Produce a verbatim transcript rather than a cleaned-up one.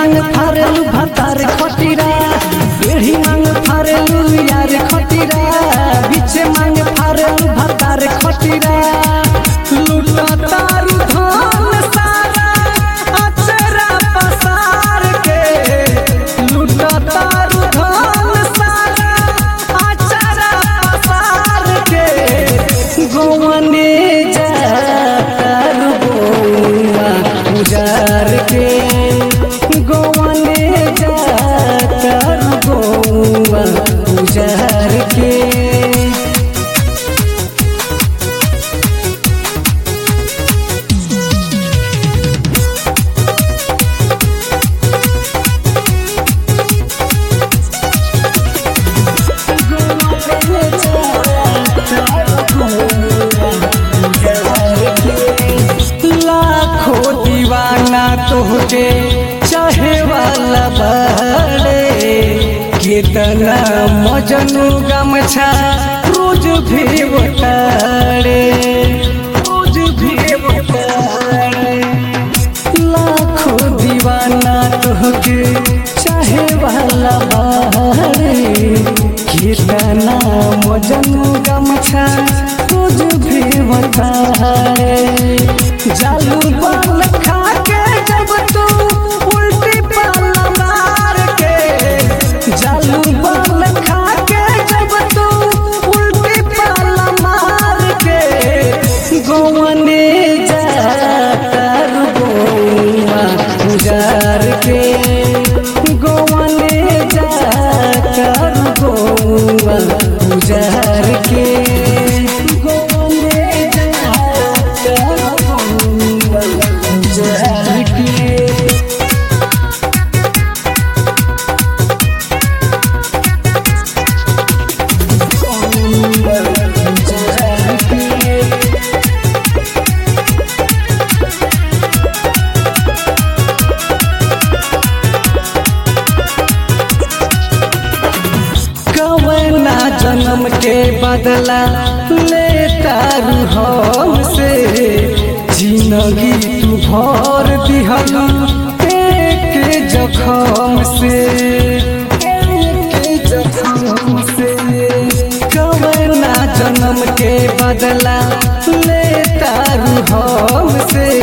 मांग फारेलू भतार खटीरा बेड़ी मांग फारेलू यार खटीरा बीचे मांग फारेलू भतार खटीरा लूटा तारू धान सारा अचरा पसार के लूटा तारू धान सारा अचरा पसार के गोवने जा तारू गोवा उजार के गोवने जा तारू गोवा उजार के लाखों दीवाना तोहके चाहे वाला बड़े कितना मजनू गमछा रोज भी बताड़े रोज भी बताड़े लाखों दीवाना तोहके चाहे वाला बड़े कितना मजनू गमछा रोज भी बताड़े जालू बाल खा के जब तू उल्टी पाला मार के जालू बाल खा के जब तू उल्टी पाला मार के गोवने जा तारू गोवा उजार के गोवने जा तारू गोवा उजार के कवना जन्म के बदला लेता हमसे जिंदगी तू भर दिहलू एक जखम से एक जखम से कवना जन्म के बदला लेता हमसे